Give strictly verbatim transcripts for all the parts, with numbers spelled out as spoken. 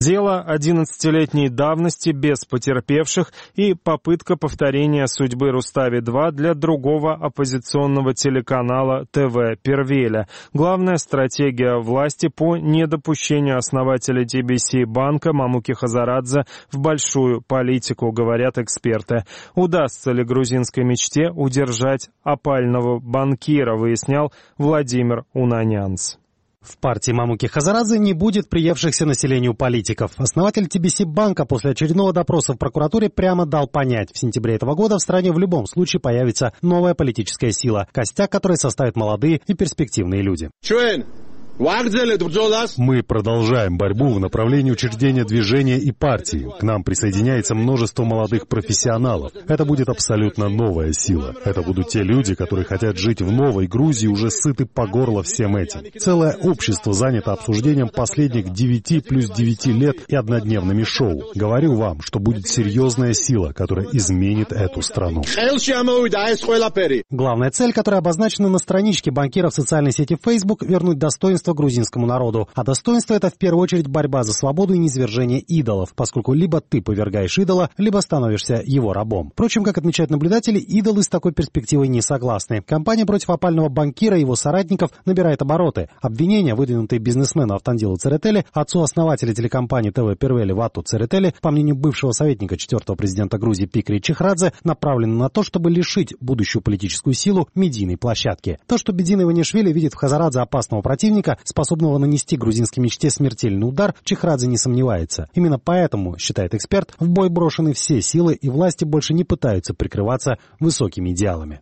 Дело одиннадцатилетней давности без потерпевших и попытка повторения судьбы Рустави-два для другого оппозиционного телеканала ТВ Первеля. Главная стратегия власти по недопущению основателя ти би си банка Мамуки Хазарадзе в большую политику, говорят эксперты. Удастся ли грузинской мечте удержать опального банкира, выяснял Владимир Унанянц. В партии Мамуки Хазарадзе не будет приевшихся населению политиков. Основатель ти би си банка после очередного допроса в прокуратуре прямо дал понять, в сентябре этого года в стране в любом случае появится новая политическая сила, костяк которой составят молодые и перспективные люди. Мы продолжаем борьбу в направлении учреждения движения и партии. К нам присоединяется множество молодых профессионалов. Это будет абсолютно новая сила. Это будут те люди, которые хотят жить в новой Грузии, уже сыты по горло всем этим. Целое общество занято обсуждением последних девяти плюс девяти лет и однодневными шоу. Говорю вам, что будет серьезная сила, которая изменит эту страну. Главная цель, которая обозначена на страничке банкира в социальной сети Facebook, вернуть достоинство грузинскому народу. А достоинство — это в первую очередь борьба за свободу и низвержение идолов, поскольку либо ты повергаешь идола, либо становишься его рабом. Впрочем, как отмечают наблюдатели, идолы с такой перспективой не согласны. Кампания против опального банкира и его соратников набирает обороты. Обвинения, выдвинутые бизнесмену Автандилу Церетели, отцу-основателя телекомпании ТВ Первели Вату Церетели, по мнению бывшего советника четвертого президента Грузии Пикри Чихрадзе, направлены на то, чтобы лишить будущую политическую силу медийной площадки. То, что Бедина Иванишвили видит в Хазарадзе опасного противника, способного нанести грузинской мечте смертельный удар, Чихрадзе не сомневается. Именно поэтому, считает эксперт, в бой брошены все силы, и власти больше не пытаются прикрываться высокими идеалами.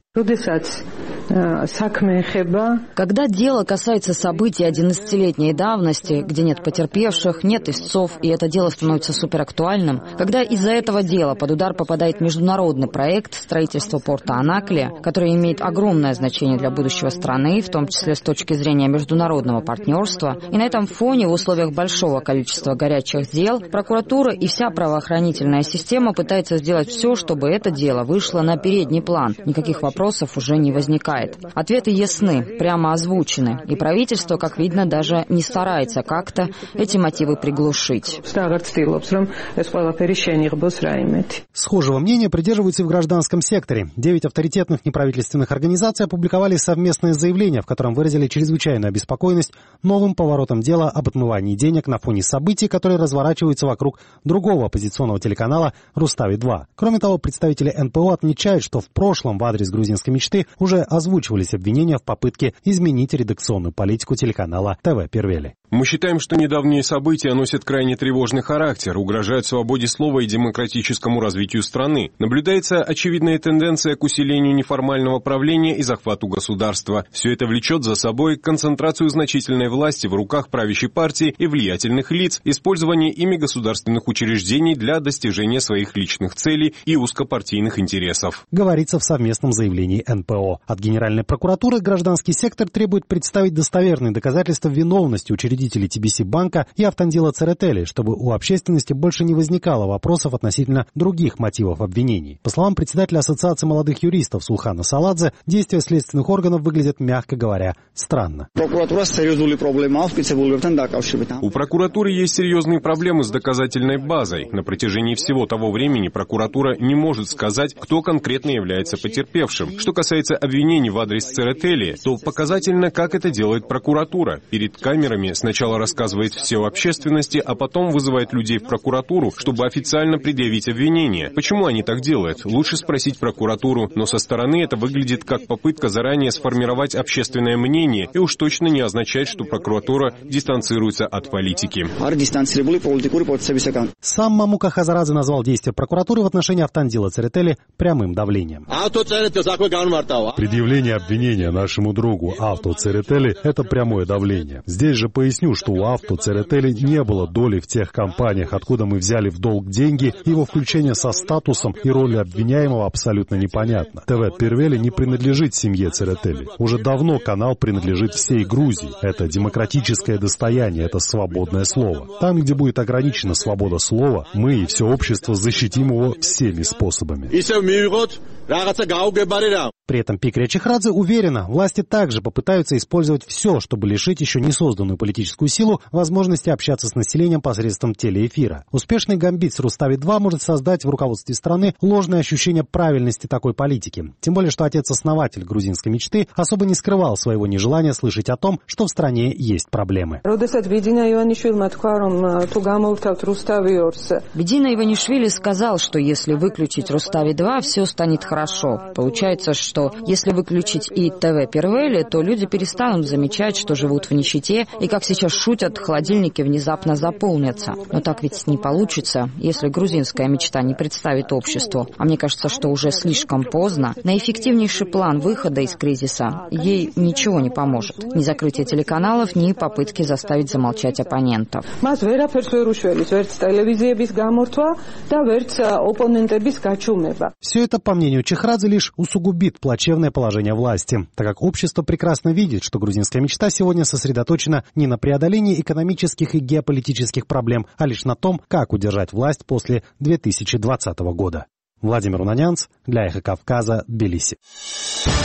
Когда дело касается событий одиннадцатилетней давности, где нет потерпевших, нет истцов, и это дело становится суперактуальным, когда из-за этого дела под удар попадает международный проект строительства порта Анаклия, который имеет огромное значение для будущего страны, в том числе с точки зрения международного партнерства, и на этом фоне в условиях большого количества горячих дел прокуратура и вся правоохранительная система пытается сделать все, чтобы это дело вышло на передний план. Никаких вопросов уже не возникает. Ответы ясны, прямо озвучены, и правительство, как видно, даже не старается как-то эти мотивы приглушить. Схожего мнения придерживаются и в гражданском секторе. Девять авторитетных неправительственных организаций опубликовали совместное заявление, в котором выразили чрезвычайную обеспокоенность новым поворотом дела об отмывании денег на фоне событий, которые разворачиваются вокруг другого оппозиционного телеканала Рустави-два. Кроме того, представители эн пэ о отмечают, что в прошлом в адрес грузинской мечты уже озвучивались обвинения в попытке изменить редакционную политику телеканала ТВ Первели. Мы считаем, что недавние события носят крайне тревожный характер, угрожают свободе слова и демократическому развитию страны. Наблюдается очевидная тенденция к усилению неформального правления и захвату государства. Все это влечет за собой концентрацию значительной власти в руках правящей партии и влиятельных лиц, использование ими государственных учреждений для достижения своих личных целей и узкопартийных интересов. Говорится в совместном заявлении эн пэ о. От Генеральной прокуратуры гражданский сектор требует представить достоверные доказательства виновности учредителей ти би си банка и Автандила Церетели, чтобы у общественности больше не возникало вопросов относительно других мотивов обвинений. По словам председателя Ассоциации молодых юристов Сулхана Саладзе, действия следственных органов выглядят, мягко говоря, странно. У прокуратуры есть серьезные проблемы с доказательной базой. На протяжении всего того времени прокуратура не может сказать, кто конкретно является потерпевшим. Что касается обвинений в адрес Церетели, то показательно, как это делает прокуратура. Перед камерами сначала рассказывает все общественности, а потом вызывает людей в прокуратуру, чтобы официально предъявить обвинение. Почему они так делают? Лучше спросить прокуратуру, но со стороны это выглядит как попытка заранее сформировать общественное мнение и уж точно не означает, что прокуратура дистанцируется от политики. Сам Мамука Хазарадзе назвал действия прокуратуры в отношении Автандила Церетели прямым давлением. Предъявление обвинения нашему другу Авто Церетели – это прямое давление. Здесь же поясню, что у Авто Церетели не было доли в тех компаниях, откуда мы взяли в долг деньги, его включение со статусом и ролью обвиняемого абсолютно непонятно. ТВ Первели не принадлежит семье Церетели. Уже давно канал принадлежит всей Грузии. Это демократическое достояние, это свободное слово. Там, где будет ограничена свобода слова, мы и все общество защитим его всеми способами. При этом Пикрия Чехрадзе уверена, власти также попытаются использовать все, чтобы лишить еще не созданную политическую силу возможности общаться с населением посредством телеэфира. Успешный гамбит с Рустави-два может создать в руководстве страны ложное ощущение правильности такой политики. Тем более, что отец-основатель грузинской мечты особо не скрывал своего нежелания слышать о том, что в стране есть проблемы. Бедина Иванишвили сказал, что если выключить Рустави-два, все станет хорошо. Получается, что что если выключить и ТВ Первели, то люди перестанут замечать, что живут в нищете, и, как сейчас шутят, холодильники внезапно заполнятся. Но так ведь не получится, если грузинская мечта не представит обществу. А мне кажется, что уже слишком поздно. На эффективнейший план выхода из кризиса ей ничего не поможет. Ни закрытие телеканалов, ни попытки заставить замолчать оппонентов. Все это, по мнению Чехрадзе, лишь усугубит плачевное положение власти, так как общество прекрасно видит, что грузинская мечта сегодня сосредоточена не на преодолении экономических и геополитических проблем, а лишь на том, как удержать власть после две тысячи двадцатого года. Владимир Унанянц для Эхо Кавказа, Тбилиси.